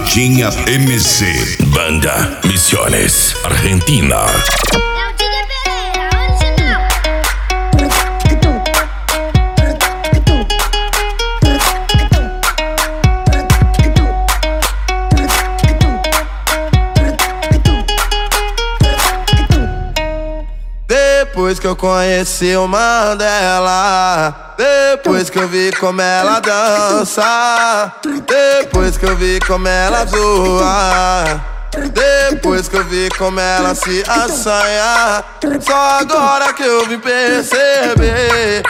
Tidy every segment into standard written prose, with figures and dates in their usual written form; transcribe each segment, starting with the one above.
Carretinha MC. Banda Misiones, Argentina. Depois que eu conheci o Mandela, depois que eu vi como ela dança, depois que eu vi como ela zoa, depois que eu vi como ela se assanha, só agora que eu vim perceber.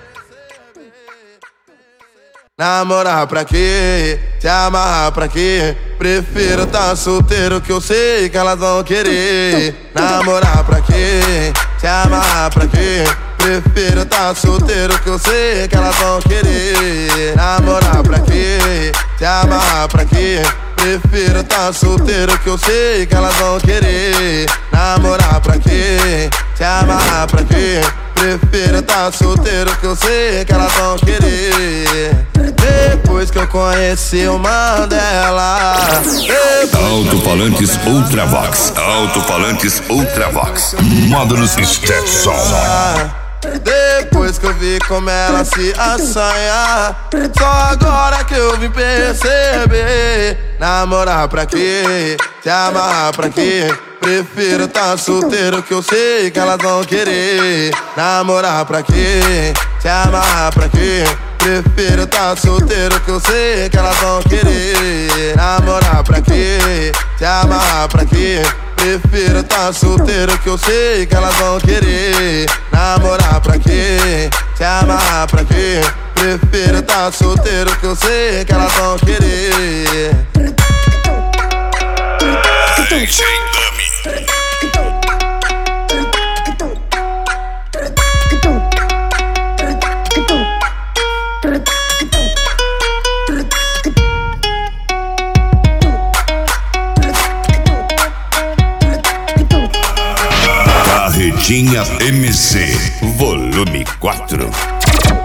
Namorar pra quê? Se amarrar pra quê? Prefiro tá solteiro que eu sei que elas vão querer. Namorar pra quê? Se amarrar pra quê? Prefiro tá solteiro que eu sei que elas vão querer. Namorar pra quê? Se amarrar pra quê? Prefiro tá solteiro que eu sei que elas vão querer. Namorar pra quê? Se amarrar pra quê? Prefiro tá solteiro que eu sei que elas vão querer. Depois que eu conheci o Mandela. Alto-falantes Ultravox. Alto-falantes Ultravox. Módulos Stetson. Depois que eu vi como ela se assanha, só agora que eu vim perceber. Namorar pra quê? Se amarrar pra quê? Prefiro tá solteiro que eu sei que elas vão querer. Namorar pra quê? Se amarrar pra quê? Prefiro tá solteiro que eu sei que elas vão querer. Namorar pra quê? Se amarrar pra quê? Prefiro tá solteiro que eu sei que elas vão querer. Namorar pra quê? Se amarrar pra quê? Prefiro tá solteiro que eu sei que elas vão querer. DJ Dummy. Carretinha MC. Volume 4.